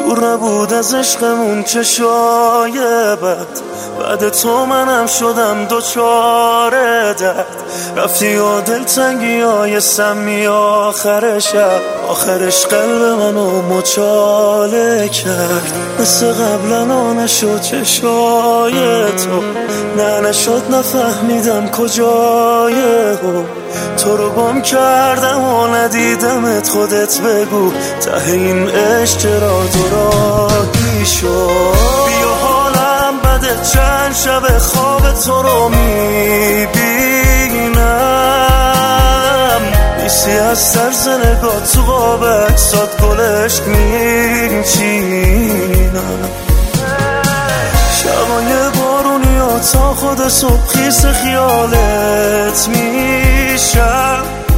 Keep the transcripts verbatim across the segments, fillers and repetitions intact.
دور نبود از عشقمون چشای بد، بعد تو منم شدم دوچاره درد. رفتی و دلتنگی های سمی آخر شب، آخرش قلب منو مچاله کرد. مثل قبلا نشد چشای تو، نه نشد نفهمیدم کجای او. تو رو گم کردم و ندیدمت، خودت بگو ته این عشق چرا دورانی شد. بیا حالم بده، چند شب خواب تو رو میبینم، نیستی از سرز نگاه تو قاب اکسات گلشت میچینم. شبای بارونی و تا خود صبح خیس خیالت میشم.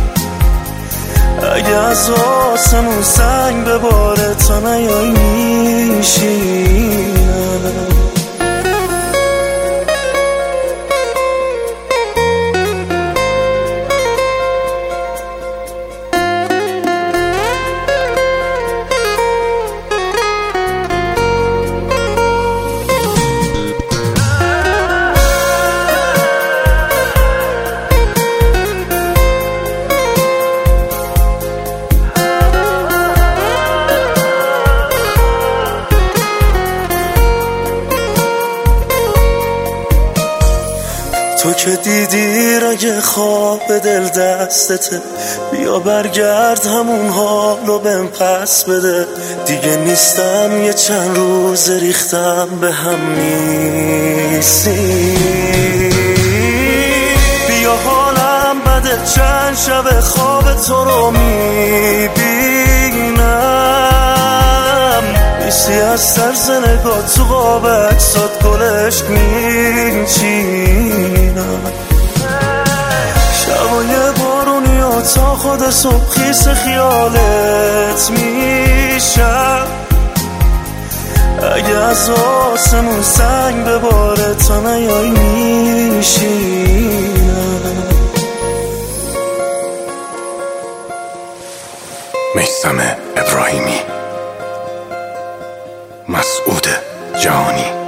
اگه از آسمون سنگ بباره تا نیای میشینم. تو که دیدی رگ خواب دل دستته، بیا برگرد همون حالو بهم پس بده. دیگه نیستم یه چند روز ریختم به هم نیستی. بیا حالم بده، چند شب خواب تو رو میبینم، نیستی از سرز نگاه تو قاب اکسات گلشت میچینم. شبای بارونی و تا خود صبح خیس خیالت میشم. اگه از آسمون سنگ بباره تا نیای میشینم. میثم ابراهیمی، مسعود جهانی.